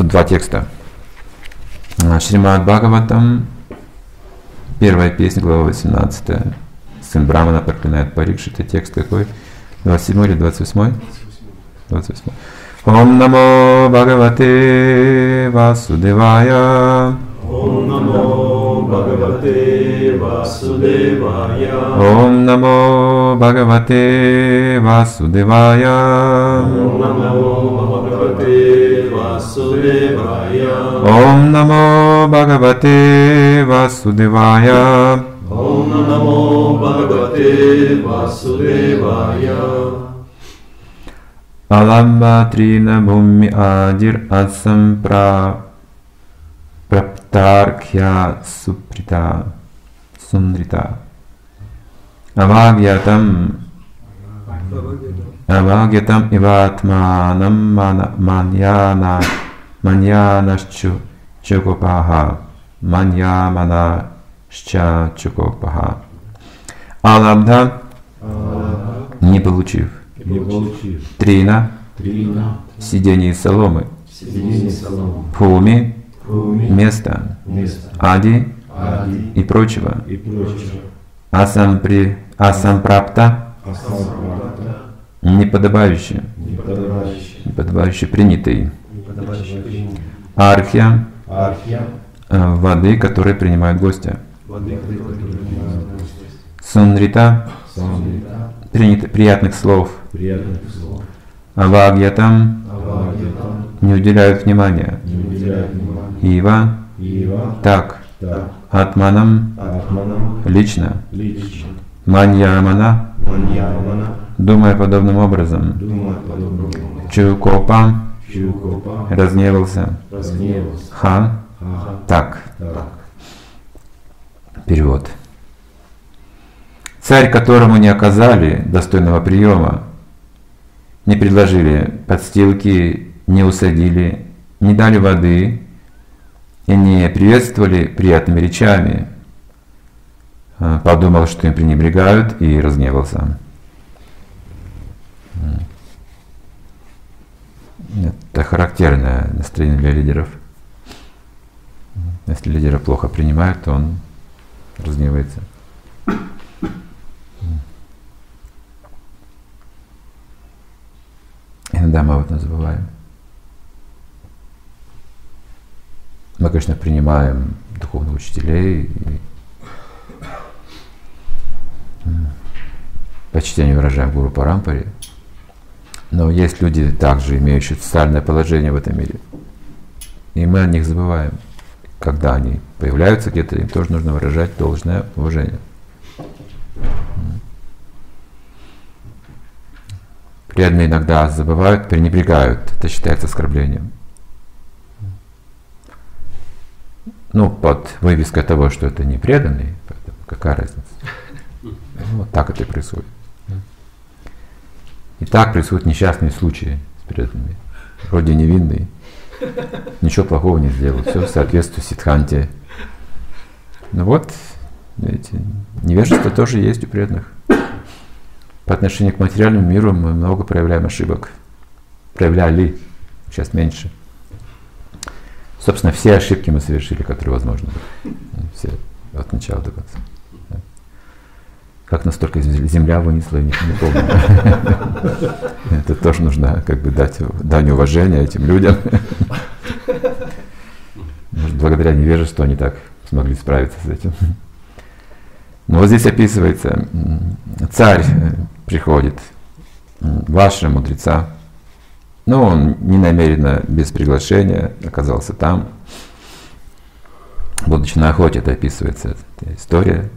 два текста. Шримад Бхагаватам, первая песня, глава 18. Сын Брамана проклинает Парикшита. Текст какой? 27 или 28? 28. Ом намо Бхагавате Васудевая. Ом намо Бхагавате Васудевая. Ом намо Бхагавате Васудевая. Ом намо Бхагавате Васудевая. Ом намо Бхагавате Васудевая. Ом намо Бхагавате Васудевая. Аламбатрина Бхуми Адир Асам Праптаркхя Суприта Сундрита Авагьятам Иватманам Маньянашчу Чукопаха Маньяманашча Чукопаха. Алабдха, не получив. Трина, сидение соломы. Бхуми, место. Ади и прочего. Асампрапта, неподобающий, принятый. Архья, воды, которые принимают гостя. Сунрита, приятных слов. Авагьятам, не уделяют внимания. Ива, так. Атманам, лично. Маньямана, думая подобным образом. Чукопа, разгневался. Ха, так. Перевод. Царь, которому не оказали достойного приема, не предложили подстилки, не усадили, не дали воды и не приветствовали приятными речами, подумал, что им пренебрегают, и разгневался. Это характерное настроение для лидеров. Если лидера плохо принимают, то он разгневается. Иногда мы об этом забываем. Мы, конечно, принимаем духовных учителей, и почтение выражаем Гуру Парампаре, но есть люди, также имеющие социальное положение в этом мире, и мы о них забываем. Когда они появляются где-то, им тоже нужно выражать должное уважение. Преданные иногда забывают, пренебрегают. Это считается оскорблением. Ну, под вывеской того, что это не преданный, какая разница? Вот так это и происходит. И так происходят несчастные случаи с преданными. Вроде невинный, ничего плохого не сделал, все соответствует Сиддханте. Ну вот, видите, невежество тоже есть у преданных. По отношению к материальному миру мы много проявляем ошибок. Проявляли, сейчас меньше. Собственно, все ошибки мы совершили, которые возможны. Все, от начала до конца. Как нас только земля вынесла, я не помню. Это тоже нужно как бы дать дань уважения этим людям. Может, благодаря невежеству они так смогли справиться с этим. Но вот здесь описывается, царь приходит, ваша мудреца, но он ненамеренно, без приглашения, оказался там. Будучи на охоте, это описывается, эта история.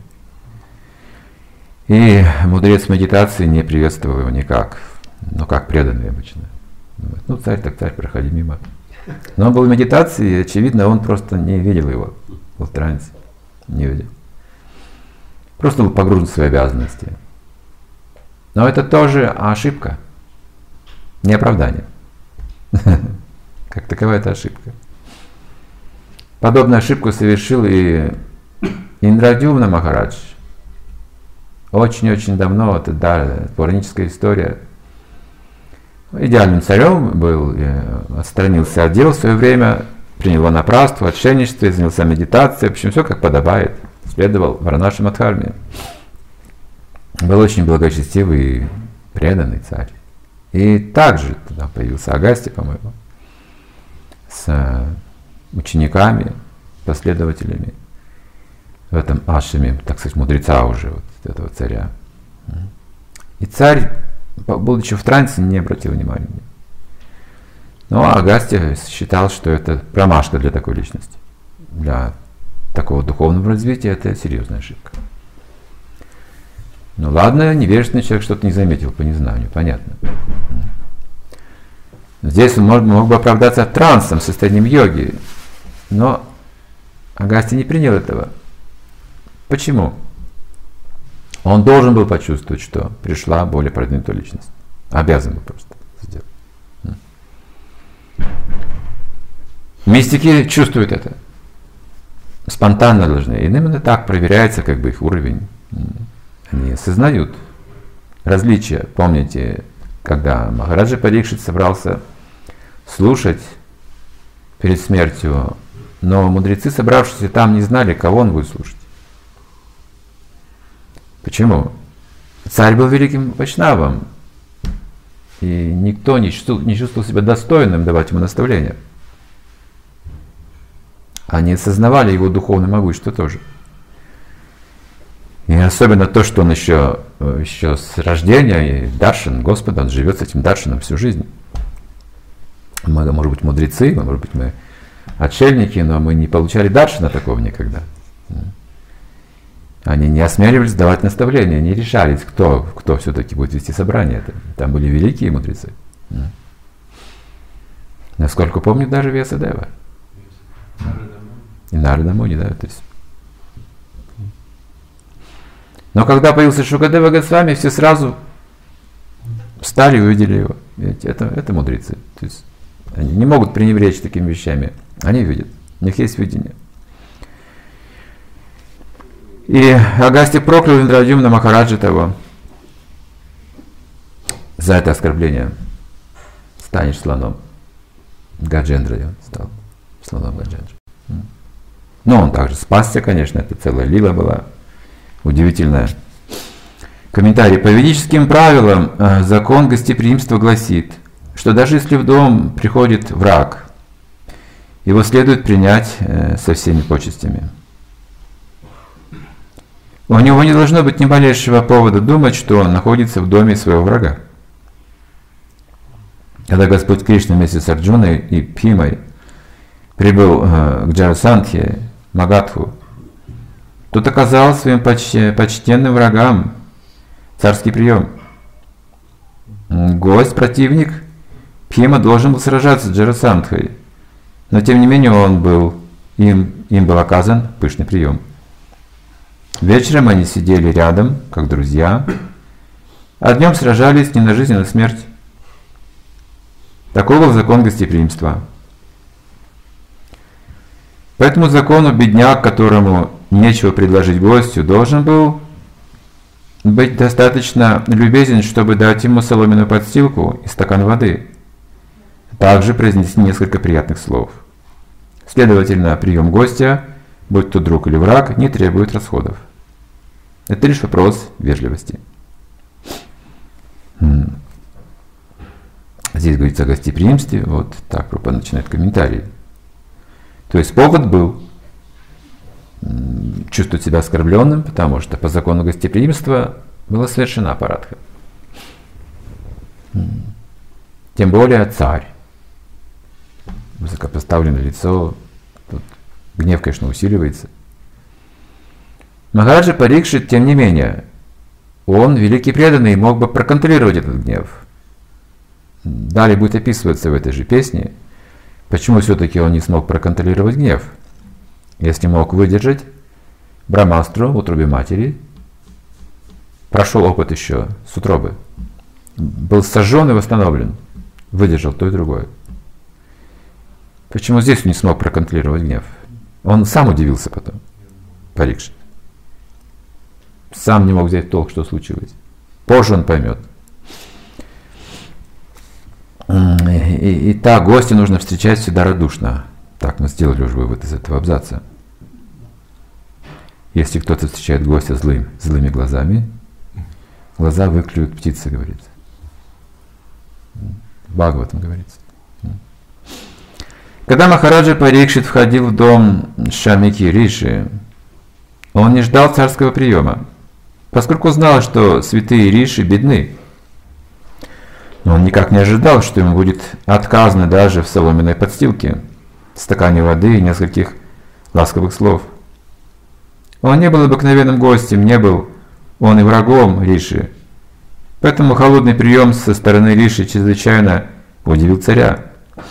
И мудрец медитации не приветствовал его никак, ну как преданный обычно. Ну царь так царь, проходи мимо. Но он был в медитации, и очевидно, он просто не видел его, был в трансе, не видел. Просто был погружен в свои обязанности. Но это тоже ошибка, не оправдание. Как таковая это ошибка. Подобную ошибку совершил и Индрадюмна Махарадж. Очень-очень давно, это да, пураническая история. идеальным царем был, отстранился от дел в свое время, принял ванапрастху, отшельничество, занялся медитацией, в общем, все как подобает, следовал Варанаши Мадхарме. Был очень благочестивый и преданный царь. И также туда появился Агастья, по-моему, с учениками, последователями в этом ашраме, так сказать, мудреца уже, вот этого царя. И царь, будучи в трансе, не обратил внимания. Но Агастья считал, что это промашка для такой личности. Для такого духовного развития это серьезная ошибка. Ну ладно, невежественный человек что-то не заметил по незнанию, понятно. Здесь он мог бы оправдаться трансом, состоянием йоги, но Агастья не принял этого. Почему? Он должен был почувствовать, что пришла более продвинутая личность. Обязан был просто сделать. Мистики чувствуют это. Спонтанно должны. И именно так проверяется как бы их уровень. Они осознают различия. Помните, когда Махараджа Парикшит собрался слушать перед смертью, но мудрецы, собравшиеся там, не знали, кого он будет слушать. Почему? Царь был великим вайшнавом, и никто не чувствовал себя достойным давать ему наставления. Они осознавали его духовное могущество тоже. И особенно то, что он еще с рождения, и даршан Господа, он живет с этим даршаном всю жизнь. Мы, может быть, мудрецы, может быть, мы отшельники, но мы не получали даршана такого никогда. Они не осмеливались давать наставления, не решались, кто все-таки будет вести собрание. Там были великие мудрецы. Насколько помню, даже Вьясадева. И Нарада Муни, да. То есть. Но когда появился Шукадева Госвами, все сразу встали и увидели его. Видите, это мудрецы. То есть они не могут пренебречь такими вещами. Они видят. У них есть видение. И Агастья проклял Индрадюмна Махараджа того за это оскорбление. Станешь слоном. Гаджендра стал слоном Гаджендра. Но он также спасся, конечно, это целая лила была. Удивительная. Комментарий. По ведическим правилам закон гостеприимства гласит, что даже если в дом приходит враг, его следует принять со всеми почестями. У него не должно быть ни малейшего повода думать, что он находится в доме своего врага. Когда Господь Кришна вместе с Арджуной и Бхимой прибыл к Джарасандхе, Магадху, тот оказал своим почтенным врагам царский прием. Гость, противник, Бхима должен был сражаться с Джарасандхой, но тем не менее им был оказан пышный прием. Вечером они сидели рядом, как друзья, а днем сражались не на жизнь, а на смерть. Такой был закон гостеприимства. По этому закону бедняк, которому нечего предложить гостю, должен был быть достаточно любезен, чтобы дать ему соломенную подстилку и стакан воды. Также произнести несколько приятных слов. Следовательно, прием гостя, будь то друг или враг, не требует расходов. Это лишь вопрос вежливости. Здесь говорится о гостеприимстве. Вот так Прабхупада начинает комментарий. То есть повод был чувствовать себя оскорбленным, потому что по закону гостеприимства была совершена аппаратха. Тем более царь. Высокопоставленное лицо. Тут гнев, конечно, усиливается. Махараджа Парикшит, тем не менее, он, великий преданный, мог бы проконтролировать этот гнев. Далее будет описываться в этой же песне, почему все-таки он не смог проконтролировать гнев. Если мог выдержать Брамастру в утробе матери, прошел опыт еще с утробы, был сожжен и восстановлен, выдержал то и другое. Почему здесь он не смог проконтролировать гнев? Он сам удивился потом, Парикшит. Сам не мог взять в толк, что случилось. Позже он поймет. И так, гостя нужно встречать всегда радушно. Так, мы сделали уже вывод из этого абзаца. Если кто-то встречает гостя злыми глазами, глаза выклюют птицы, говорится. В Бхагаватам говорится. Когда Махараджа Парикшит входил в дом Шамики Риши, он не ждал царского приема, поскольку знал, что святые Риши бедны. Но он никак не ожидал, что ему будет отказано даже в соломенной подстилке, стакане воды и нескольких ласковых слов. Он не был обыкновенным гостем, не был он и врагом Риши. Поэтому холодный прием со стороны Риши чрезвычайно удивил царя.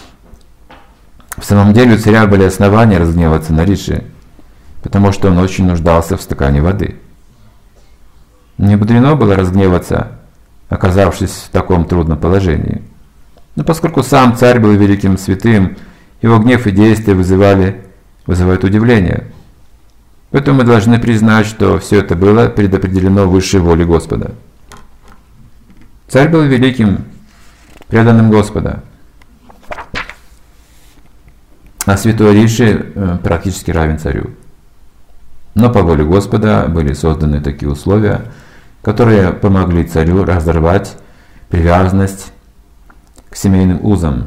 В самом деле у царя были основания разгневаться на Риши, потому что он очень нуждался в стакане воды. Не мудрено было разгневаться, оказавшись в таком трудном положении. Но поскольку сам царь был великим святым, его гнев и действия вызывают удивление. Поэтому мы должны признать, что все это было предопределено высшей волей Господа. Царь был великим, преданным Господа, а святой Риши практически равен царю. Но по воле Господа были созданы такие условия, которые помогли царю разорвать привязанность к семейным узам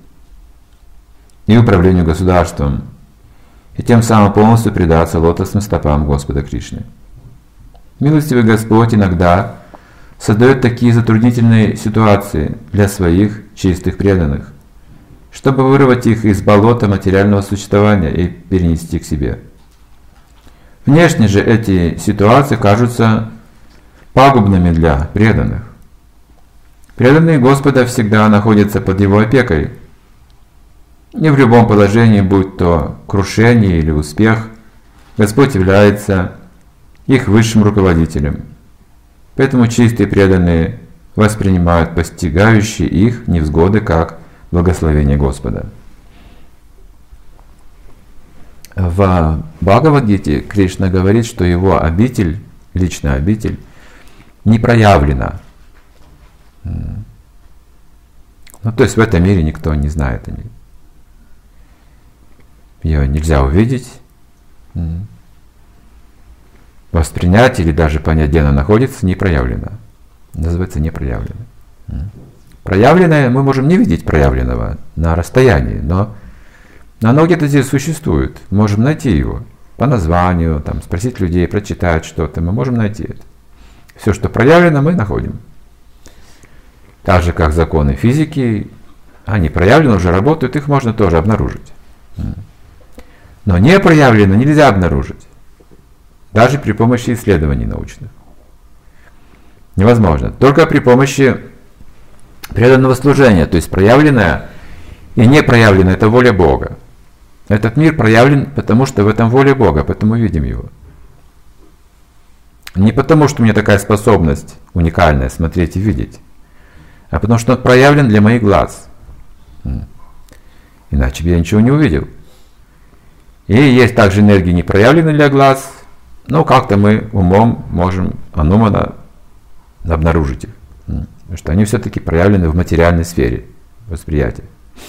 и управлению государством, и тем самым полностью предаться лотосным стопам Господа Кришны. Милостивый Господь иногда создает такие затруднительные ситуации для своих чистых преданных, чтобы вырвать их из болота материального существования и перенести к себе. Внешне же эти ситуации кажутся пагубными для преданных. Преданные Господа всегда находятся под Его опекой. И в любом положении, будь то крушение или успех, Господь является их высшим руководителем. Поэтому чистые преданные воспринимают постигающие их невзгоды как благословение Господа. В Бхагавад-гите Кришна говорит, что его обитель, личная обитель, не проявлена. Ну, то есть в этом мире никто не знает о ней. Ее нельзя увидеть, воспринять или даже понять, где она находится, не проявлена. Называется не проявлена. Проявленное мы можем не видеть проявленного на расстоянии, но оно где-то здесь существует. Можем найти его по названию, там, спросить людей, прочитать что-то, мы можем найти это. Все, что проявлено, мы находим. Так же, как законы физики, они проявлены, уже работают, их можно тоже обнаружить. Но не проявлено нельзя обнаружить. Даже при помощи исследований научных. Невозможно. Только при помощи преданного служения. То есть проявленное и не проявленное – это воля Бога. Этот мир проявлен, потому что в этом воля Бога, поэтому видим его. Не потому, что у меня такая способность уникальная смотреть и видеть, а потому что он проявлен для моих глаз. Иначе бы я ничего не увидел. И есть также энергии, не проявленные для глаз, но как-то мы умом можем анумана обнаружить их. Потому что они все-таки проявлены в материальной сфере восприятия.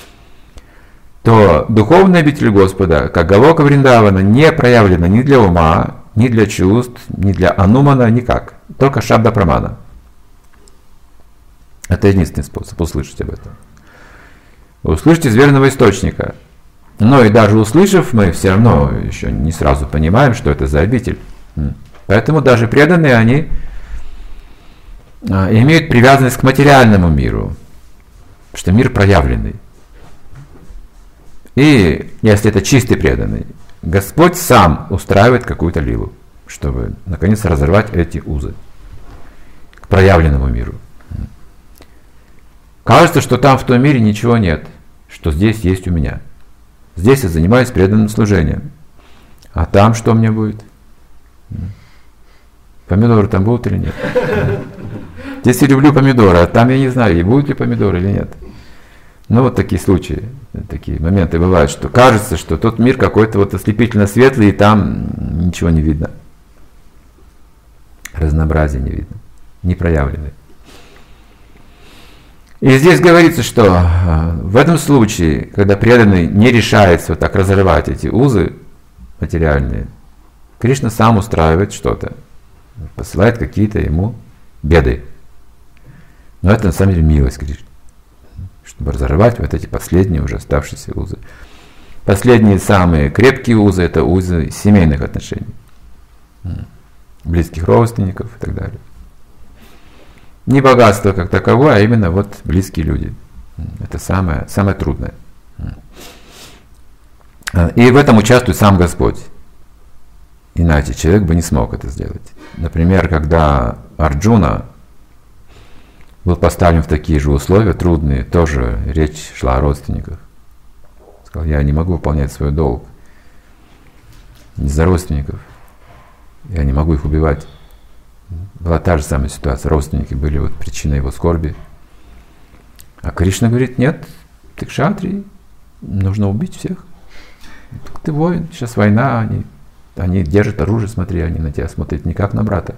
То духовная обитель Господа, как Галока Вриндавана, не проявлена ни для ума, ни для чувств, ни для анумана, никак. Только шабда прамана. Это единственный способ услышать об этом. Услышать из верного источника. Но и даже услышав, мы все равно еще не сразу понимаем, что это за обитель. Поэтому даже преданные, они имеют привязанность к материальному миру, потому что мир проявленный. И если это чистый преданный, Господь сам устраивает какую-то лилу, чтобы наконец разорвать эти узы к проявленному миру. Кажется, что там в том мире ничего нет, что здесь есть у меня. Здесь я занимаюсь преданным служением. А там что мне будет? Помидоры там будут или нет? Здесь я люблю помидоры, а там я не знаю, и будут ли помидоры или нет. Ну вот такие случаи, такие моменты бывают, что кажется, что тот мир какой-то вот ослепительно светлый, и там ничего не видно. Разнообразия не видно, не проявлены. И здесь говорится, что в этом случае, когда преданный не решается вот так разорвать эти узы материальные, Кришна сам устраивает что-то, посылает какие-то ему беды. Но это на самом деле милость Кришны, чтобы разорвать вот эти последние уже оставшиеся узы. Последние самые крепкие узы — это узы семейных отношений, близких родственников и так далее. Не богатство как таковое, а именно вот близкие люди. Это самое трудное. И в этом участвует сам Господь. Иначе человек бы не смог это сделать. Например, когда Арджуна был поставлен в такие же условия трудные, тоже речь шла о родственниках. Сказал: я не могу выполнять свой долг из-за родственников. Я не могу их убивать. Была та же самая ситуация. Родственники были вот причиной его скорби. А Кришна говорит: нет, ты кшатрий, нужно убить всех. Ты воин, сейчас война, они держат оружие, смотри, они на тебя смотрят не как на брата.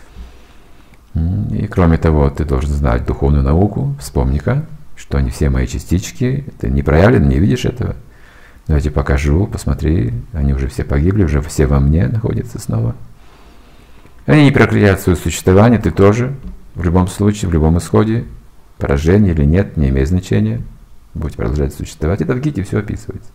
И кроме того, ты должен знать духовную науку, вспомни-ка, что они все мои частички, ты не проявлен, не видишь этого. Но я тебе покажу, посмотри, они уже все погибли, уже все во мне находятся снова. Они не прекратят свое существование, ты тоже, в любом случае, в любом исходе, поражение или нет, не имеет значения, будете продолжать существовать. Это в Гите все описывается.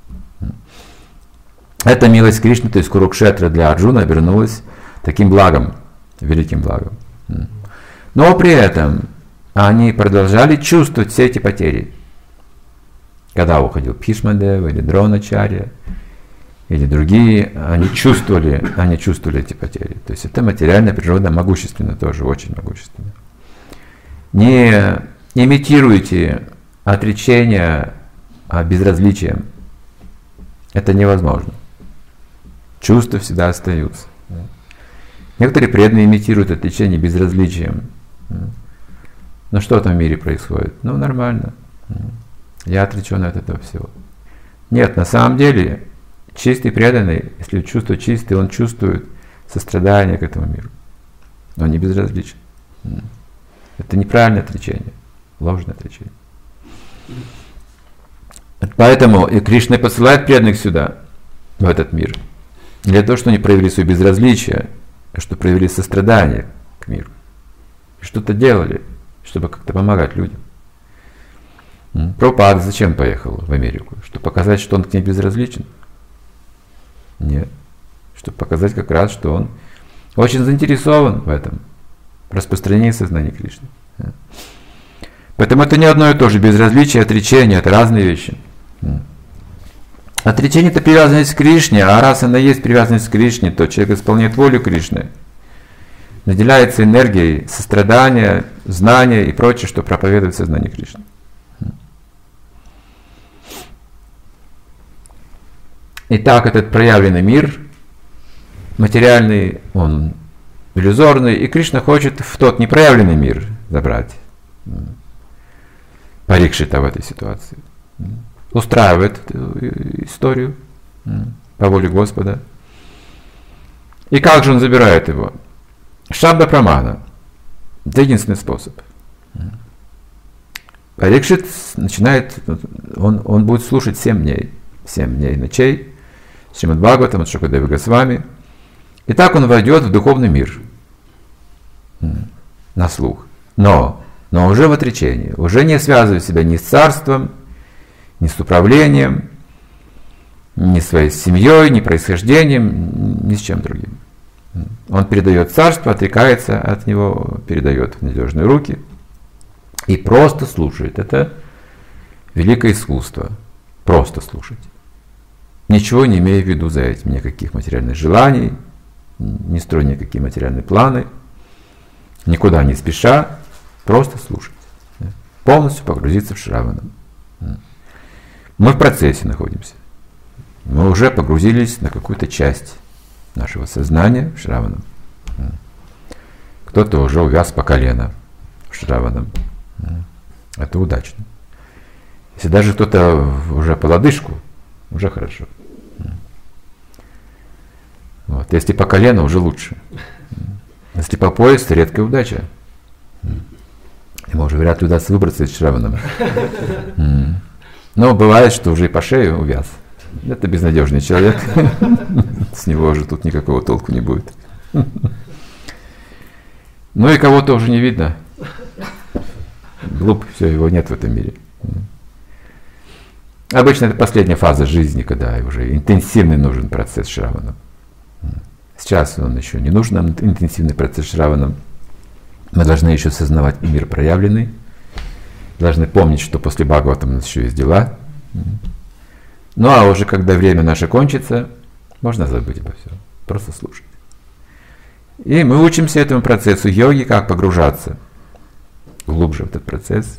Эта милость Кришны, то есть Курукшетра для Арджуна, обернулась таким благом, великим благом. Но при этом они продолжали чувствовать все эти потери. Когда уходил Бхишмадева или Дроначарья, или другие, они чувствовали эти потери. То есть это материальная природа могущественна тоже, очень могущественна. Не имитируйте отречение безразличием. Это невозможно. Чувства всегда остаются. Некоторые преданные имитируют отречение безразличием. Но что в этом мире происходит? Ну, нормально. Я отречен от этого всего. Нет, на самом деле, чистый преданный, если чувство чистое, он чувствует сострадание к этому миру. Он не безразличен. Это неправильное отречение, ложное отречение. Поэтому и Кришна посылает преданных сюда, в этот мир, не для того, чтобы они проявили свое безразличие, а чтобы проявили сострадание к миру. И что-то делали, чтобы как-то помогать людям. Прабхупада зачем поехал в Америку? Чтобы показать, что он к ней безразличен? Нет. Чтобы показать как раз, что он очень заинтересован в этом распространении сознания Кришны. Поэтому это не одно и то же. Безразличие и отречение — это разные вещи. Отречение — это привязанность к Кришне, а раз она есть привязанность к Кришне, то человек исполняет волю Кришны, наделяется энергией сострадания, знания и прочее, что проповедует сознание Кришны. Итак, этот проявленный мир, материальный, он иллюзорный, и Кришна хочет в тот непроявленный мир забрать Парикшита в этой ситуации. Устраивает эту историю по воле Господа. И как же он забирает его? Шабда Прамана. Это единственный способ. Парикшит начинает, он будет слушать 7 дней и ночей, Шримад Бхагаватам, от Шукадева Госвами. И так он войдет в духовный мир на слух. Но уже в отречении, уже не связывая себя ни с царством, ни с управлением, ни своей семьей, ни происхождением, ни с чем другим. Он передает царство, отрекается от него, передает в надежные руки и просто слушает. Это великое искусство. Просто слушать. Ничего не имея в виду за этим, никаких материальных желаний, не строя никакие материальные планы, никуда не спеша, просто слушать. Полностью погрузиться в Шраванам. Мы в процессе находимся. Мы уже погрузились на какую-то часть нашего сознания в Шраванам. Кто-то уже увяз по колено в Шраванам. Это удачно. Если даже кто-то уже по лодыжку, уже хорошо. Вот. Если по колено, уже лучше. Если по пояс, редкая удача. Ему уже вряд ли удастся выбраться из Шравана. Но бывает, что уже и по шею увяз. Это безнадежный человек. С него уже тут никакого толку не будет. Ну и кого-то уже не видно. Глуп, все, его нет в этом мире. Обычно это последняя фаза жизни, когда уже интенсивный нужен процесс Шравана. Сейчас он еще не нужен нам, интенсивный процесс Шравана. Мы должны еще осознавать мир проявленный. Должны помнить, что после Бхагаватам у нас еще есть дела. Ну а уже когда время наше кончится, можно забыть обо всем. Просто слушать. И мы учимся этому процессу йоги, как погружаться глубже в этот процесс.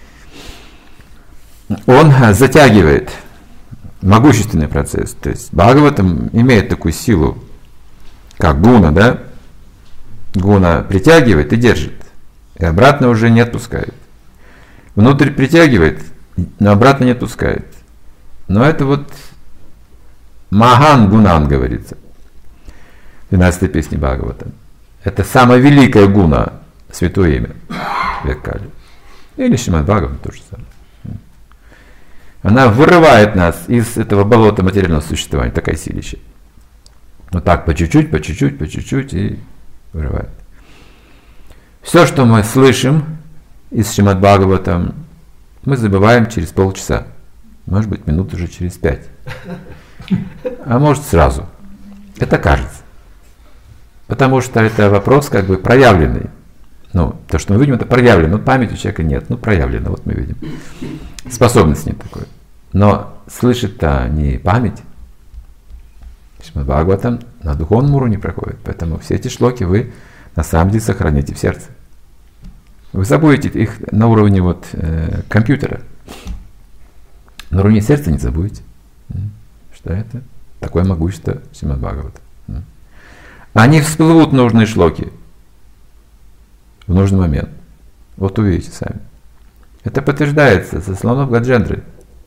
Он затягивает могущественный процесс. То есть Бхагаватам имеет такую силу, как гуна, да? Гуна притягивает и держит, и обратно уже не отпускает. Внутрь притягивает, но обратно не отпускает. Но это вот Махан Гунан говорится в 12-й песне Бхагавата. Это самая великая гуна, святое имя Веккали. Или Шримад Бхагаватам тоже самое. Она вырывает нас из этого болота материального существования, такая силища. Вот так по чуть-чуть, по чуть-чуть, по чуть-чуть и вырывает. Все, что мы слышим из Шримад Бхагаватам, мы забываем через полчаса. Может быть, минут уже через 5. А может сразу. Это кажется. Потому что это вопрос как бы проявленный. Ну, то, что мы видим, это проявлено. Но памяти у человека нет. Ну, проявлено, вот мы видим. Способность нет такой. Но слышит-то не память. Шримад Бхагаватам на духовном уровне проходит. Поэтому все эти шлоки вы на самом деле сохраните в сердце. Вы забудете их на уровне вот, компьютера. На уровне сердца не забудете. Что это? Такое могущество Шримад Бхагавата. Они всплывут нужные шлоки в нужный момент. Вот увидите сами. Это подтверждается со слонов Гаджендры.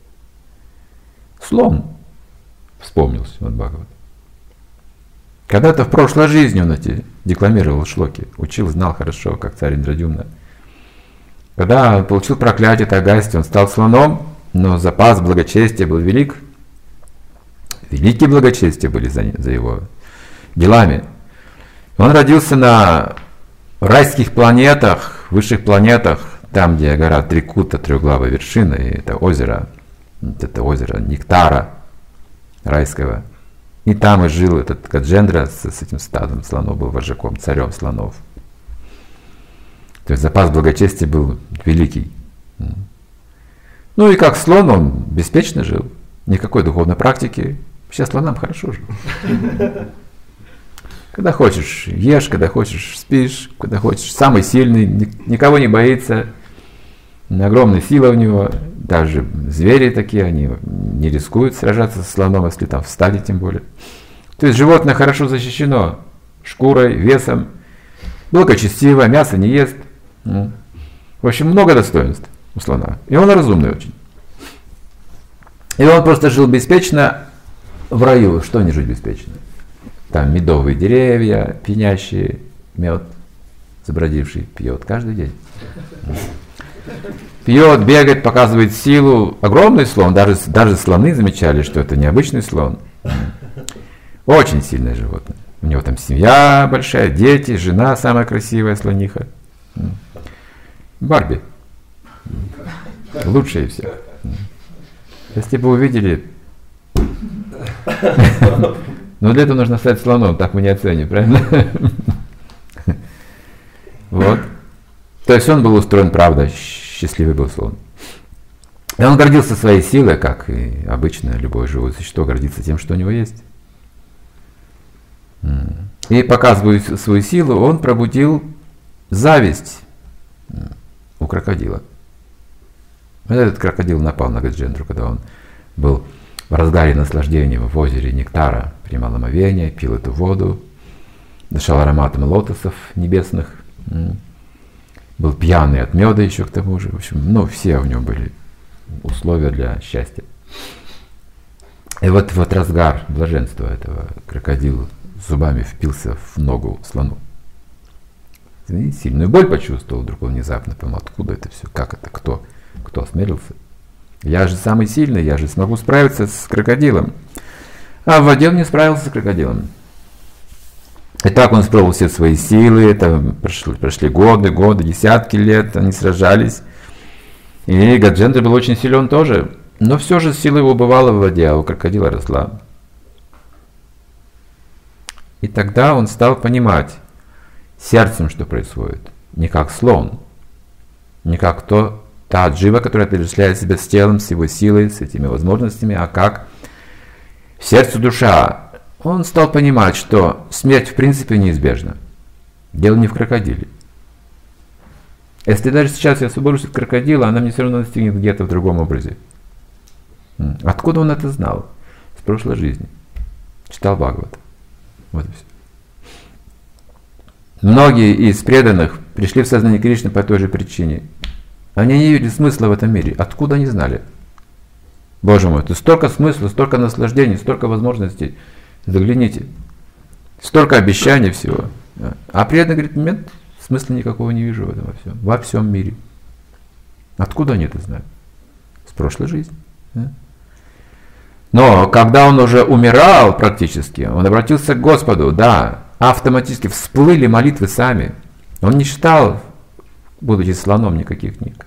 Слон вспомнил Шримад Бхагавата. Когда-то в прошлой жизни он эти декламировал шлоки, учил, знал хорошо, как царь Индрадюмна. Когда он получил проклятие Тагасти, он стал слоном, но запас благочестия был велик. Великие благочестия были за его делами. Он родился на райских планетах, высших планетах, там, где гора Трикута, трехглавая вершина, и это озеро Нектара райского. И там и жил этот Гаджендра с этим стадом слонов, был вожаком, царем слонов. То есть запас благочестия был великий. Ну и как слон он беспечно жил, никакой духовной практики. Сейчас слонам хорошо жил. Когда хочешь ешь, когда хочешь спишь, когда хочешь самый сильный, никого не боится, огромная сила у него, даже звери такие, они не рискуют сражаться со слоном, если там в стаде тем более. То есть животное хорошо защищено шкурой, весом, благочестиво, мясо не ест. В общем, много достоинств у слона. И он разумный очень. И он просто жил беспечно в раю. Что не жить беспечно? Там медовые деревья, пьянящие, мед забродивший, пьет каждый день. Пьет, бегает, показывает силу. Огромный слон, даже слоны замечали, что это необычный слон. Очень сильное животное. У него там семья большая, дети, жена самая красивая слониха. Барби. Лучшая из всех. Если бы увидели... Но для этого нужно стать слоном, так мы не оценим, правильно? Вот. То есть он был устроен, правда, счастливый был слон. И он гордился своей силой, как и обычно любое живое существо гордится тем, что у него есть. И показывая свою силу, он пробудил зависть у крокодила. Этот крокодил напал на Гаджендру, когда он был в разгаре наслаждения в озере Нектара, принимал омовение, пил эту воду, дышал ароматом лотосов небесных, был пьяный от меда еще к тому же. В общем, все у него были условия для счастья. И вот разгар блаженства этого крокодил зубами впился в ногу слону. сильную боль почувствовал, вдруг он внезапно понял, откуда это все, как это, кто осмелился. Я же самый сильный, я же смогу справиться с крокодилом. А в воде он не справился с крокодилом. И так он испробовал все свои силы, это прошли годы, десятки лет, они сражались. И Гаджендра был очень силен тоже, но все же сила его бывала в воде, а у крокодила росла. И тогда он стал понимать сердцем, что происходит, не как слон, не как та джива, которая отождествляет себя с телом, с его силой, с этими возможностями, а как сердце душа. Он стал понимать, что смерть в принципе неизбежна. Дело не в крокодиле. Если даже сейчас я освобожусь от крокодила, она мне все равно достигнет где-то в другом образе. Откуда он это знал? С прошлой жизни. Читал Бхагавата. Вот и все. Многие из преданных пришли в сознание Кришны по той же причине. Они не видели смысла в этом мире. Откуда они знали? Боже мой, это столько смысла, столько наслаждений, столько возможностей. Загляните. Столько обещаний всего. А преданный говорит, нет, смысла никакого не вижу в этом во всем мире. Откуда они это знают? С прошлой жизни. Но когда он уже умирал практически, он обратился к Господу, да, автоматически всплыли молитвы сами. Он не читал, будучи слоном, никаких книг.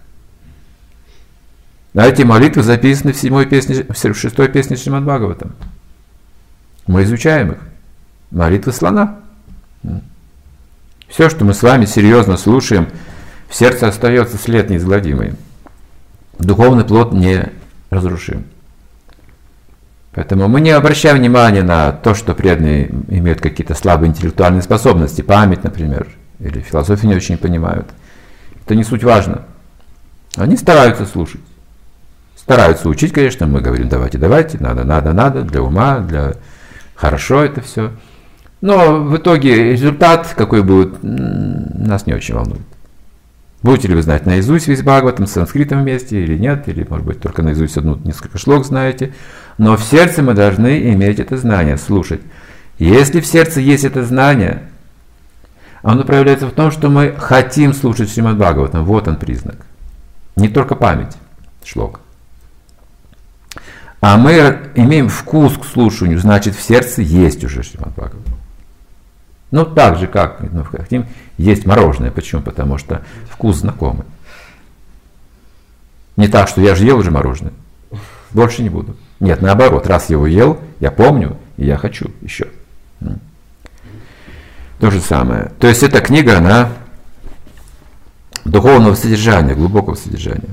А эти молитвы записаны в 6-й песне Шримад Бхагаватам. Мы изучаем их. Молитвы слона. Все, что мы с вами серьезно слушаем, в сердце остается след неизгладимый. Духовный плод не разрушим. Поэтому мы не обращаем внимания на то, что преданные имеют какие-то слабые интеллектуальные способности, память, например, или философию не очень понимают. Это не суть важно. Они стараются слушать. Стараются учить, конечно, мы говорим, давайте, надо, для ума, для... Хорошо это все. Но в итоге результат, какой будет, нас не очень волнует. Будете ли вы знать наизусть весь Бхагаватам с санскритом вместе или нет, или, может быть, только наизусть несколько шлок знаете. Но в сердце мы должны иметь это знание, слушать. Если в сердце есть это знание, оно проявляется в том, что мы хотим слушать Шримад Бхагаватам. Вот он признак. Не только память шлок. А мы имеем вкус к слушанию, значит в сердце есть уже Шримад Бхагаватам. Ну так же, как хотим есть мороженое. Почему? Потому что вкус знакомый. Не так, что я же ел уже мороженое. Больше не буду. Нет, наоборот, раз его ел, я помню, и я хочу еще. То же самое. То есть эта книга, она духовного содержания, глубокого содержания.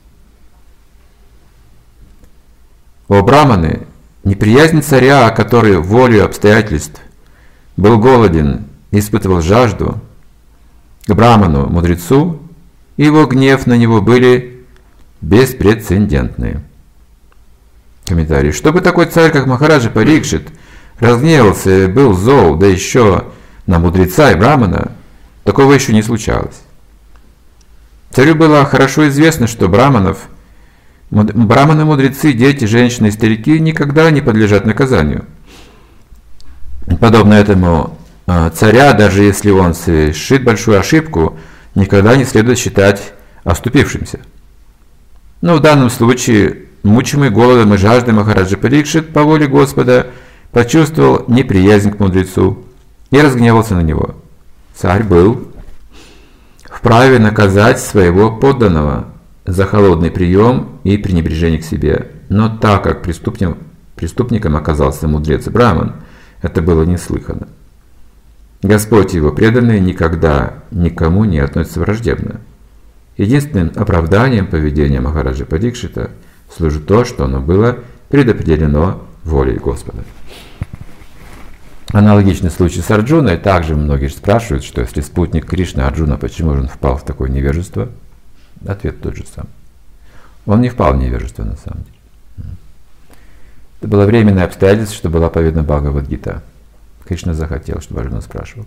О браманы, неприязнь царя, который волею обстоятельств был голоден и испытывал жажду, к браману, мудрецу, и его гнев на него были беспрецедентные. Комментарий. Чтобы такой царь, как Махараджа Парикшит, разгневался и был зол, да еще на мудреца и брамана, такого еще не случалось. Царю было хорошо известно, что браманы, мудрецы, дети, женщины и старики никогда не подлежат наказанию. Подобно этому царя, даже если он совершит большую ошибку, никогда не следует считать оступившимся. Но в данном случае, мучимый голодом и жаждой Махараджа Парикшит по воле Господа почувствовал неприязнь к мудрецу и разгневался на него. Царь был вправе наказать своего подданного за холодный прием и пренебрежение к себе. Но так как преступником оказался мудрец Браман, это было неслыханно. Господь и его преданные никогда никому не относятся враждебно. Единственным оправданием поведения Махараджа Парикшита служит то, что оно было предопределено волей Господа. Аналогичный случай с Арджуной. Также многие спрашивают, что если спутник Кришны Арджуна, почему же он впал в такое невежество? Ответ тот же самый. Он не впал в невежество на самом деле. Это было временное обстоятельство, что была поведана Бхагавад-гита. Кришна захотел, чтобы Арджуна спрашивал.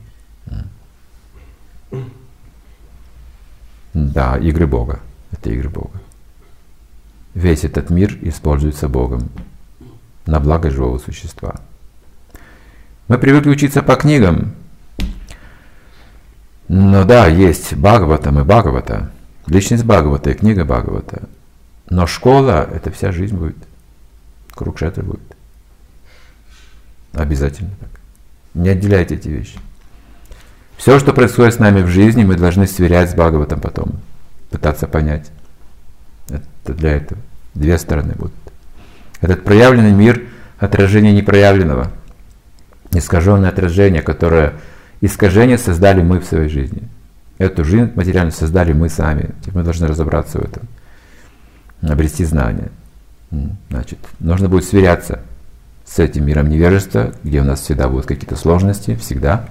Да, игры Бога. Это игры Бога. Весь этот мир используется Богом на благо живого существа. Мы привыкли учиться по книгам, Ну да, есть Бхагаватам и Бхагавата, личность Бхагавата и книга Бхагавата. Но школа — это вся жизнь будет. Курукшетра будет. Обязательно так. Не отделяйте эти вещи. Все, что происходит с нами в жизни, мы должны сверять с Бхагаватом потом. Пытаться понять. Это для этого. Две стороны будут. Этот проявленный мир — отражение непроявленного. Искаженное отражение, которое искажение создали мы в своей жизни. Эту жизнь материальную создали мы сами. Мы должны разобраться в этом. Обрести знания. Значит, нужно будет сверяться с этим миром невежества, где у нас всегда будут какие-то сложности, всегда.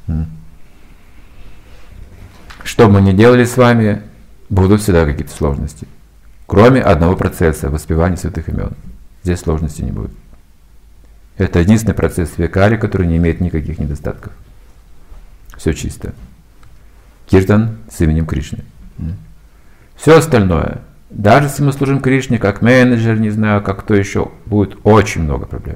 Что бы мы ни делали с вами, будут всегда какие-то сложности. Кроме одного процесса — воспевания святых имен. Здесь сложностей не будет. Это единственный процесс Викари, который не имеет никаких недостатков. Все чисто. Киртан с именем Кришны. Все остальное, даже если мы служим Кришне как менеджер, не знаю, как кто еще, будет очень много проблем.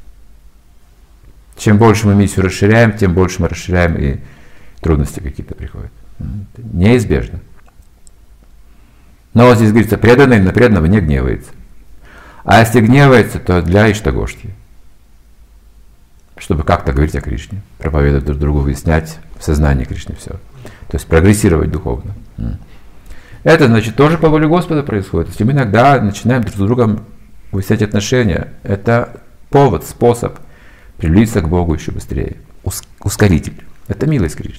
Чем больше мы миссию расширяем, тем больше мы расширяем, и трудности какие-то приходят. Это неизбежно. Но вот здесь говорится, преданный на преданного не гневается. А если гневается, то для Иштагошти. Чтобы как-то говорить о Кришне, проповедовать друг другу, выяснять в сознании Кришны все. То есть прогрессировать духовно. Это, значит, тоже по воле Господа происходит. Если мы иногда начинаем друг с другом выяснять отношения, это повод, способ приблизиться к Богу еще быстрее. Ускоритель. Это милость Кришны.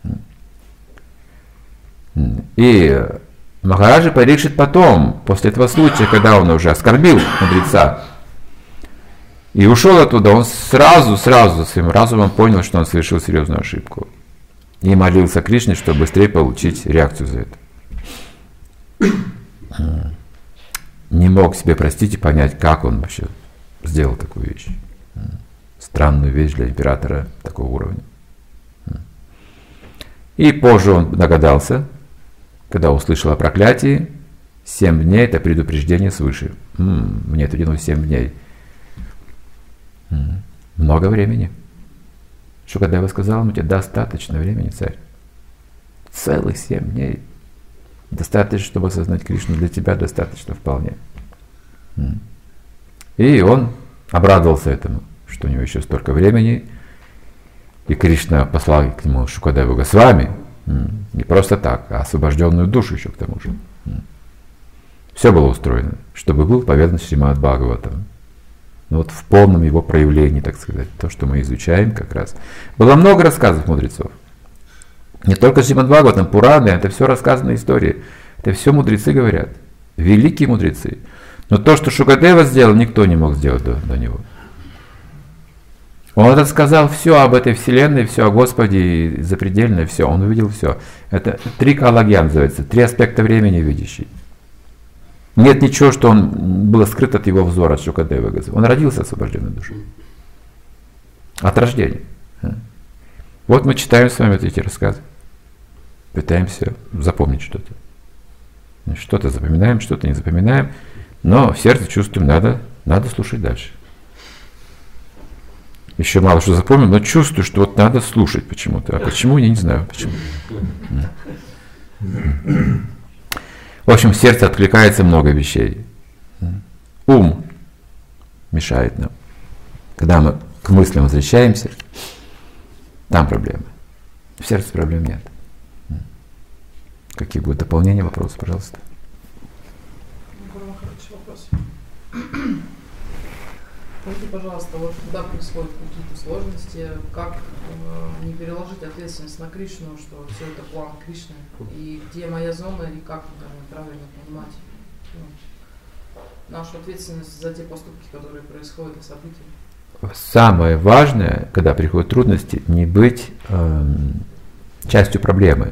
И Махараджа Парикшит потом, после этого случая, когда он уже оскорбил мудреца и ушел оттуда, он сразу своим разумом понял, что он совершил серьезную ошибку. И молился Кришне, чтобы быстрее получить реакцию за это. Не мог себе простить и понять, как он вообще сделал такую вещь. Странную вещь для императора такого уровня. И позже он догадался, когда услышал о проклятии, 7 дней — это предупреждение свыше. Мне отведено 7 дней. Много времени. Шукадева сказал ему: тебе достаточно времени, царь. Целых 7 дней. Достаточно, чтобы осознать Кришну, для тебя достаточно вполне. И он обрадовался этому, что у него еще столько времени. И Кришна послал к нему Шукадеву Госвами, не просто так, а освобожденную душу еще к тому же. Все было устроено, чтобы был поведан Шримад Бхагаватам. Но вот в полном его проявлении, так сказать, то, что мы изучаем как раз. Было много рассказов мудрецов. Не только Шримад Бхагаватам, Пураны, это все рассказанные истории. Это все мудрецы говорят. Великие мудрецы. Но то, что Шукадева сделал, никто не мог сделать до него. Он рассказал все об этой вселенной, все о Господе, запредельное все. Он увидел все. Это трикалагья называется, 3 аспекта времени видящий. Нет ничего, что было скрыто от его взора, от Шукадевы. Он родился освобожденной душой. От рождения. Вот мы читаем с вами вот эти рассказы. Пытаемся запомнить что-то. Что-то запоминаем, что-то не запоминаем. Но в сердце чувствуем, надо слушать дальше. Еще мало что запомнил, но чувствую, что вот надо слушать почему-то. А почему, я не знаю почему. В общем, в сердце откликается много вещей. Ум мешает нам. Когда мы к мыслям возвращаемся, там проблемы. В сердце проблем нет. Какие будут дополнения, вопросы, пожалуйста? Хороший вопрос. Скажите, пожалуйста, вот когда происходят какие-то сложности, как не переложить ответственность на Кришну, что все это план Кришны, и где моя зона, и как правильно понимать нашу ответственность за те поступки, которые происходят, и события? Самое важное, когда приходят трудности, не быть частью проблемы.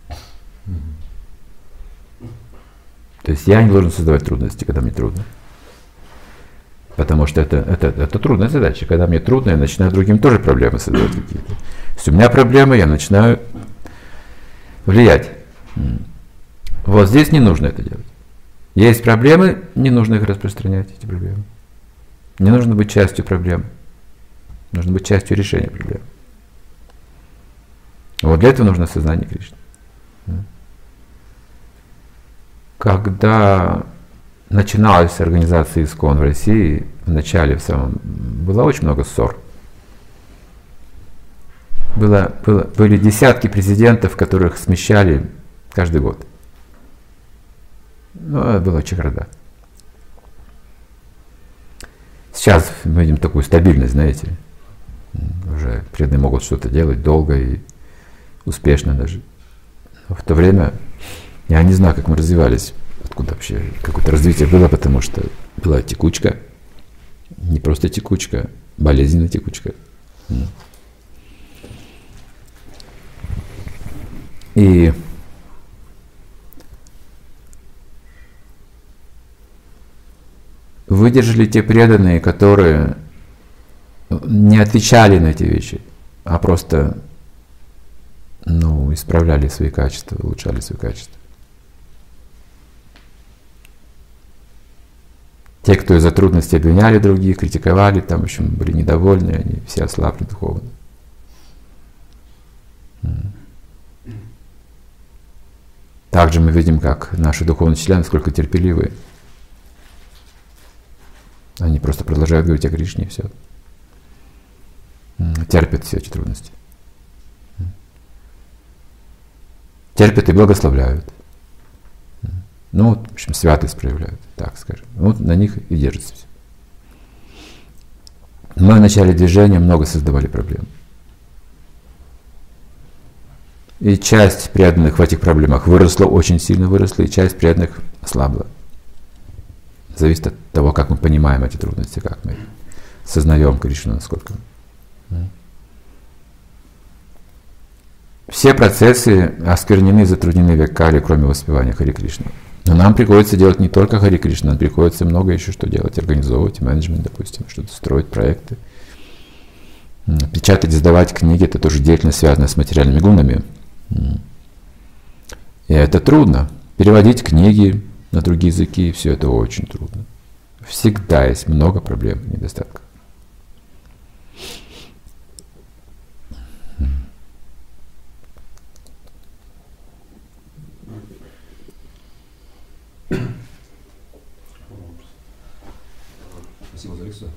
То есть я не должен создавать трудности, когда мне трудно. Потому что это трудная задача. Когда мне трудно, я начинаю другим тоже проблемы создавать какие-то. Если у меня проблемы, я начинаю влиять. Вот здесь не нужно это делать. Есть проблемы, не нужно их распространять, эти проблемы. Не нужно быть частью проблем. Нужно быть частью решения проблем. Вот для этого нужно сознание Кришны. Когда начиналась организация ИСККОН в России, в начале было очень много ссор. Были десятки президентов, которых смещали каждый год. Ну, это была чехарда. Сейчас мы видим такую стабильность, знаете. Уже преданные могут что-то делать долго и успешно даже. Но в то время я не знаю, как мы развивались, откуда вообще какое-то развитие было, потому что была текучка. Не просто текучка, болезненная текучка. И выдержали те преданные, которые не отвечали на эти вещи, а просто исправляли свои качества, улучшали свои качества. Те, кто из-за трудностей обвиняли других, критиковали, там, в общем, были недовольны, они все ослабли духовно. Также мы видим, как наши духовные учителя, насколько терпеливые. Они просто продолжают говорить о Кришне и все. Терпят все эти трудности. Терпят и благословляют. В общем, святость проявляют, так скажем. Вот на них и держится все. Мы в начале движения много создавали проблем. И часть преданных в этих проблемах выросла, очень сильно выросла, и часть преданных ослабла. Зависит от того, как мы понимаем эти трудности, как мы сознаем Кришну, насколько. Все процессы осквернены, затруднены векали, кроме воспевания Хари Кришны. Но нам приходится делать не только Хари Кришна, нам приходится много еще что делать, организовывать, менеджмент, допустим, что-то строить, проекты. Печатать, издавать книги — это тоже деятельность, связанная с материальными гунами. И это трудно. Переводить книги на другие языки, все это очень трудно. Всегда есть много проблем, недостатков. Спасибо за лекцию.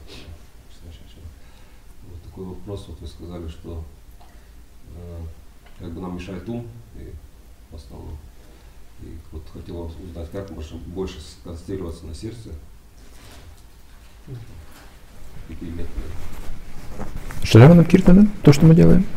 Вот такой вопрос. Вот вы сказали, что как бы нам мешает ум, и в основном. И вот хотел вас узнать, как можно больше сконцентрироваться на сердце. Какие методы? Шравана Киртана, то, что мы делаем.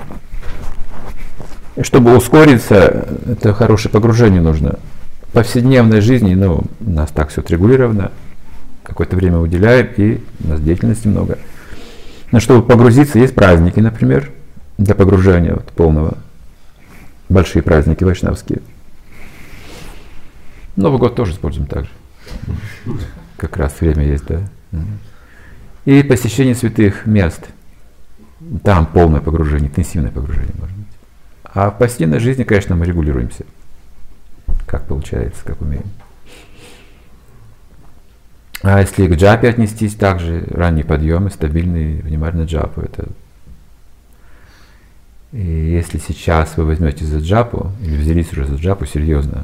И чтобы ускориться, это хорошее погружение нужно. В повседневной жизни, у нас так все отрегулировано, какое-то время уделяем, и у нас деятельности много. Но чтобы погрузиться, есть праздники, например, для погружения полного. Большие праздники вайшнавские. Новый год тоже используем так же. Как раз время есть, да. И посещение святых мест. Там полное погружение, интенсивное погружение может быть. А в повседневной жизни, конечно, мы регулируемся. Как получается, как умеем. А если к джапе отнестись, также ранние подъемы, стабильные, внимательно джапу. И если сейчас вы возьмете за джапу, или взялись уже за джапу серьезно,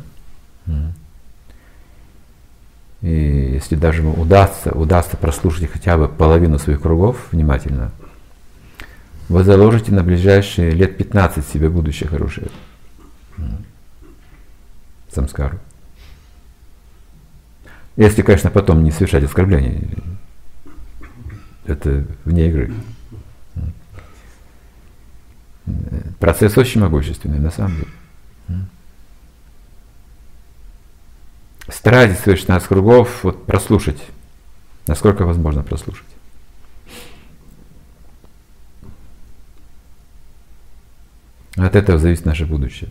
и если даже удастся прослушать хотя бы половину своих кругов внимательно, вы заложите на ближайшие лет 15 себе будущее хорошее. Самскару. Если, конечно, потом не совершать оскорблений. Это вне игры. Процесс очень могущественный, на самом деле. Старайтесь свои 16 кругов прослушать, насколько возможно прослушать. От этого зависит наше будущее.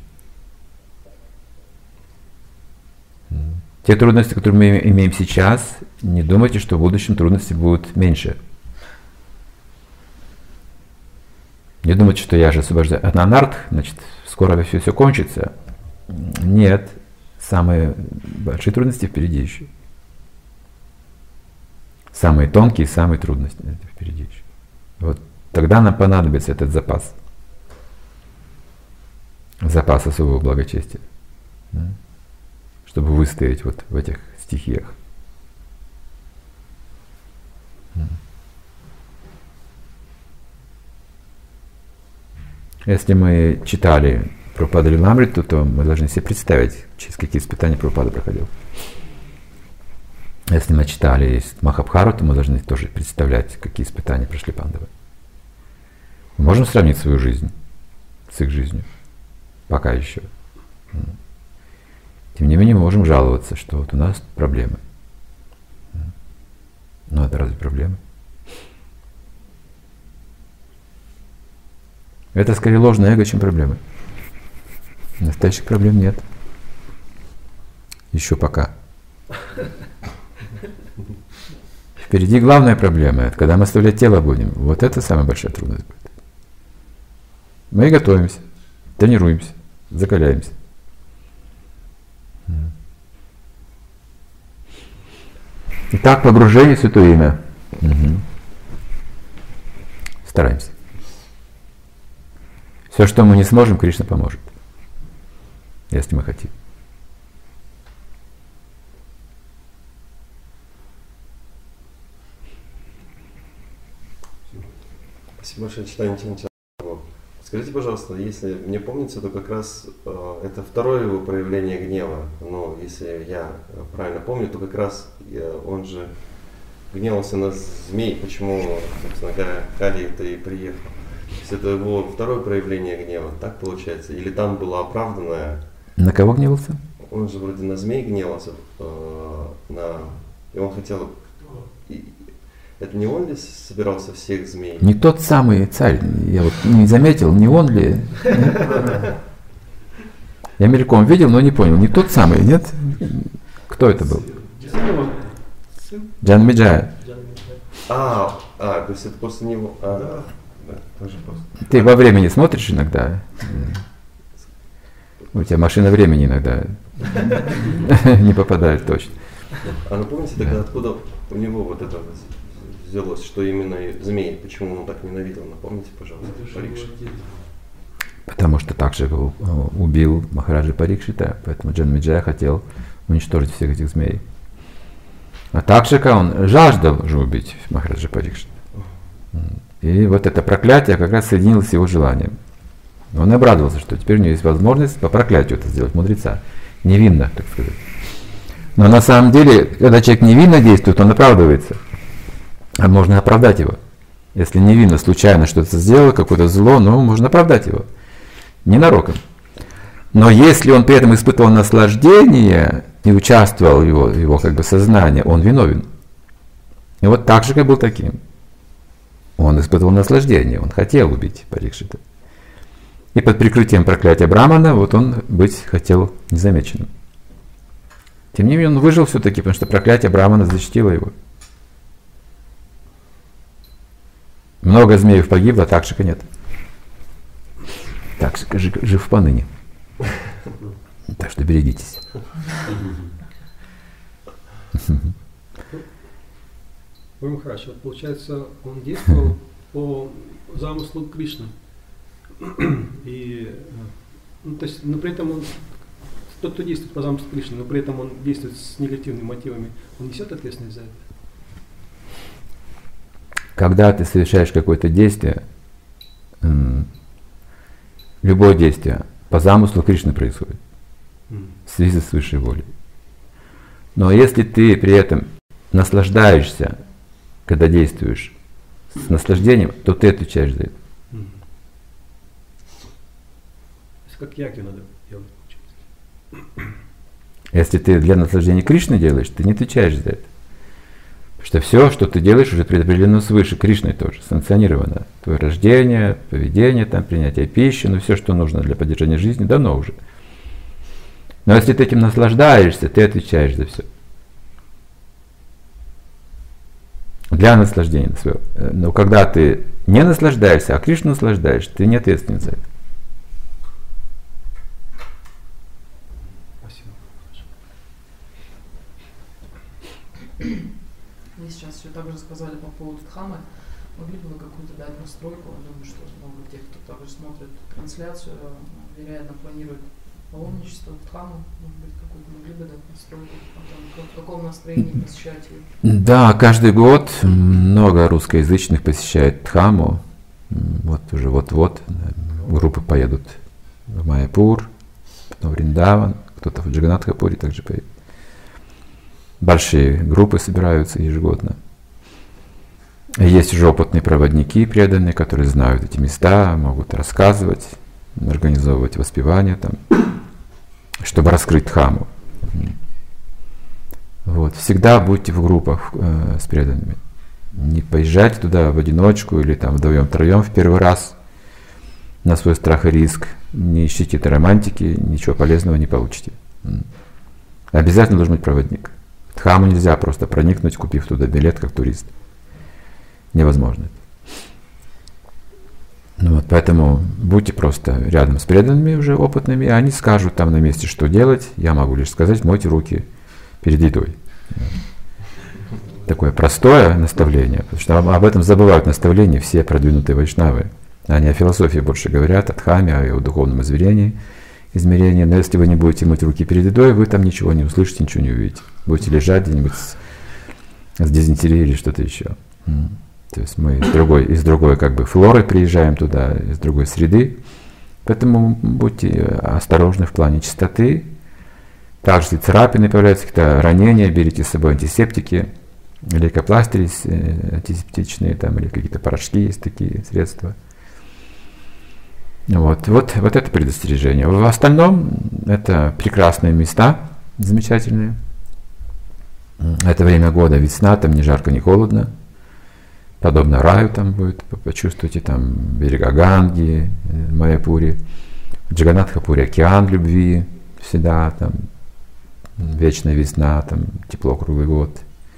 Те трудности, которые мы имеем сейчас, не думайте, что в будущем трудности будут меньше. Не думайте, что я же освобождаю от анарт, значит, скоро все кончится. Нет, самые большие трудности впереди еще. Самые тонкие, самые трудности впереди еще. Вот тогда нам понадобится этот запас. запас особого благочестия, да, чтобы выстоять вот в этих стихиях. Если мы читали Прабхупада Лиламриту, то мы должны себе представить, через какие испытания Прабхупада проходил. Если мы читали Махабхарату, то мы должны тоже представлять, какие испытания прошли пандавы. Мы можем сравнить свою жизнь с их жизнью? Пока еще. Тем не менее, мы можем жаловаться, что вот у нас проблемы. Но это разве проблемы? Это скорее ложное эго, чем проблемы. Настоящих проблем нет. Еще пока. Впереди главная проблема, это когда мы оставлять тело будем. Вот это самая большая трудность будет. Мы готовимся, тренируемся, закаляемся. Итак, погружение в Святое Имя. Стараемся. Все, что мы не сможем, Кришна поможет. Если мы хотим. Спасибо большое, читание Тинча. Скажите, пожалуйста, если мне помнится, то как раз это второе его проявление гнева. Но если я правильно помню, то как раз он же гневался на змей, почему, собственно говоря, Кали-то и приехал. То есть это его второе проявление гнева, так получается? Или там было оправданное? На кого гневался? Он же вроде на змей гневался, и он хотел... Это не он ли собирался всех змей? Не тот самый царь, я вот не заметил, не он ли? Я мельком видел, но не понял, не тот самый, нет? Кто это был? Джанмеджая. То есть это после него? Да, тоже просто. Ты во времени смотришь иногда? У тебя машина времени иногда не попадает точно. А ну помните тогда, откуда у него вот это взялось, что именно змей, почему он так ненавидел? Напомните, пожалуйста, Парикшит. Потому что также убил Махараджа Парикшита, поэтому Джанмеджая хотел уничтожить всех этих змей. А также он жаждал же убить Махараджа Парикшита. И вот это проклятие как раз соединилось с его желанием. Он обрадовался, что теперь у него есть возможность по проклятию это сделать, мудреца. Невинно, так сказать. Но на самом деле, когда человек невинно действует, он оправдывается. А можно оправдать его. Если невинно, случайно что-то сделал, какое-то зло, можно оправдать его. Ненароком. Но если он при этом испытывал наслаждение и участвовал в его как бы сознании, он виновен. И вот так же, как был таким. Он испытывал наслаждение, он хотел убить Парикшита. И под прикрытием проклятия Брамана вот он быть хотел незамеченным. Тем не менее он выжил все-таки, потому что проклятие Брамана защитило его. Много змеев погибло, Такшика нет. Такшика жив поныне. Так что берегитесь. Махарадж, вот получается, он действовал по замыслу Кришны. И, то есть, но при этом он, тот, кто действует по замыслу Кришны, но при этом он действует с негативными мотивами, он несет ответственность за это? Когда ты совершаешь какое-то действие, любое действие по замыслу Кришны происходит в связи с высшей волей. Но если ты при этом наслаждаешься, когда действуешь с наслаждением, то ты отвечаешь за это. То есть как ягью надо делать, получается. Если ты для наслаждения Кришны делаешь, ты не отвечаешь за это. Потому что все, что ты делаешь, уже предопределено свыше, Кришной тоже, санкционировано. Твое рождение, поведение, принятие пищи, все, что нужно для поддержания жизни, дано уже. Но если ты этим наслаждаешься, ты отвечаешь за все. Для наслаждения своего. Но когда ты не наслаждаешься, а Кришну наслаждаешь, ты не ответственен за это. Спасибо. Вы сейчас еще также сказали по поводу Дхаммы. могли бы вы какую-то дать настройку? Я думаю, что много тех, кто также смотрит трансляцию, вероятно, планирует паломничество в Дхаму, может быть, какую-то могли бы дать настройку о том, в каком настроении посещать ее? Да, каждый год много русскоязычных посещает Дхаму. Вот уже вот-вот группы поедут в Майяпур, потом в Вриндаван, кто-то в Джаганнатхапуре также поедет. Большие группы собираются ежегодно. Есть уже опытные проводники преданные, которые знают эти места, могут рассказывать, организовывать воспевания там, чтобы раскрыть Дхаму. Вот. Всегда будьте в группах с преданными. Не поезжайте туда в одиночку или там вдвоем-троем в первый раз на свой страх и риск. Не ищите этой романтики, ничего полезного не получите. Обязательно должен быть проводник. В Дхаму нельзя просто проникнуть, купив туда билет как турист. Невозможно. Ну вот, поэтому будьте просто рядом с преданными уже опытными, они скажут там на месте, что делать. Я могу лишь сказать, мойте руки перед едой. Такое простое наставление, потому что об этом забывают наставления все продвинутые вайшнавы. Они о философии больше говорят, о дхаме, о духовном измерении. Но если вы не будете мыть руки перед едой, вы там ничего не услышите, ничего не увидите. Будете лежать где-нибудь с дизентерией или что-то еще. То есть мы из другой как бы флоры приезжаем туда, из другой среды. Поэтому будьте осторожны в плане чистоты. Также если царапины появляются, какие-то ранения, берите с собой антисептики, лейкопластыри антисептичные, там, или какие-то порошки есть такие средства. Вот это предостережение. В остальном это прекрасные места, замечательные. Это время года, весна, там не жарко, не холодно. Подобно раю там будет, почувствуйте там берега Ганги, Майяпуре, в Джаганнатхапуре океан любви, всегда там вечная весна, там тепло круглый год.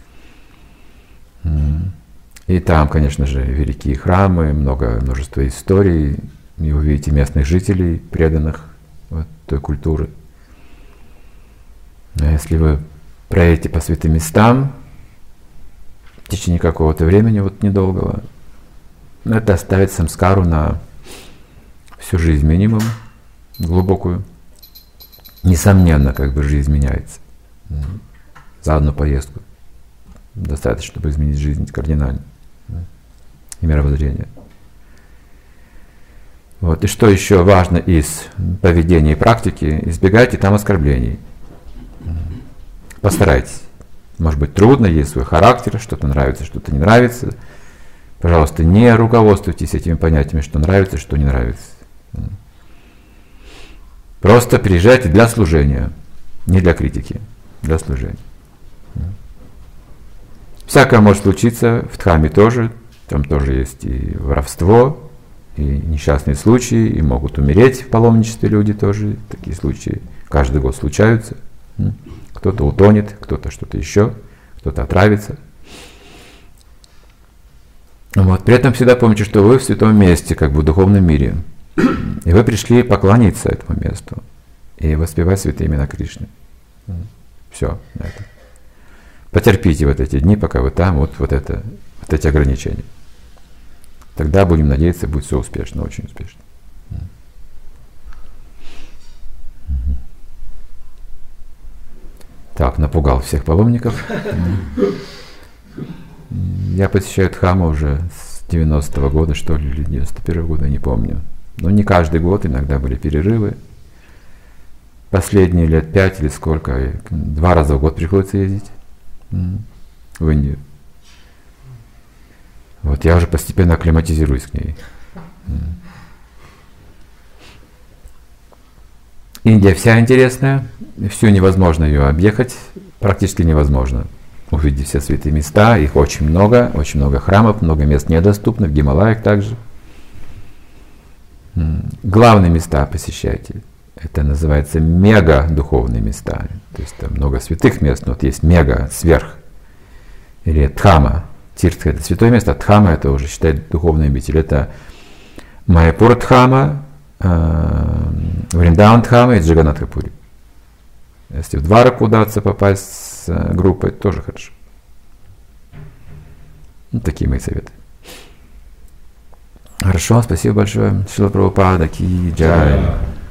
И там, конечно же, великие храмы, множество историй, и увидите местных жителей, преданных вот той культуры. А если вы проедете по святым местам в течение какого-то времени, вот недолгого, это оставит самскару на всю жизнь минимум, глубокую. Несомненно, как бы жизнь меняется. За одну поездку достаточно, чтобы изменить жизнь кардинально. И мировоззрение. Вот. И что еще важно из поведения и практики, избегайте там оскорблений. Постарайтесь. Может быть трудно, есть свой характер, что-то нравится, что-то не нравится. Пожалуйста, не руководствуйтесь этими понятиями, что нравится, что не нравится. Просто приезжайте для служения, не для критики, для служения. Всякое может случиться, в Дхаме тоже, там тоже есть и воровство, и несчастные случаи, и могут умереть в паломничестве люди тоже, такие случаи каждый год случаются. Кто-то утонет, кто-то что-то еще, кто-то отравится. Вот. При этом всегда помните, что вы в святом месте, как бы в духовном мире. И вы пришли поклониться этому месту и воспевать святые имена Кришны. Все на это. Потерпите вот эти дни, пока вы там, вот эти ограничения. Тогда, будем надеяться, будет все успешно, очень успешно. Так, напугал всех паломников. Я посещаю Дхаму уже с 90-го года, что ли, или 91-го года, не помню. Но не каждый год, иногда были перерывы. Последние лет 5 или сколько, 2 раза в год приходится ездить в Индию. Вот я уже постепенно акклиматизируюсь к ней. Индия вся интересная, всю невозможно ее объехать, практически невозможно. Увидеть все святые места, их очень много храмов, много мест недоступно, в Гималаях также. Главные места посещайте. Это называется мега-духовные места. То есть там много святых мест, но вот есть мега, сверх. Или Дхама. Тиртха — это святое место, а Дхама — это уже считать духовный обитель. Это Майяпур Дхама, Вриндаван Дхама и Джаганнатхапури. Если в Двараку удастся попасть с группой, тоже хорошо. Ну, такие мои советы. Хорошо, спасибо большое. Шрила Прабхупада ки джай.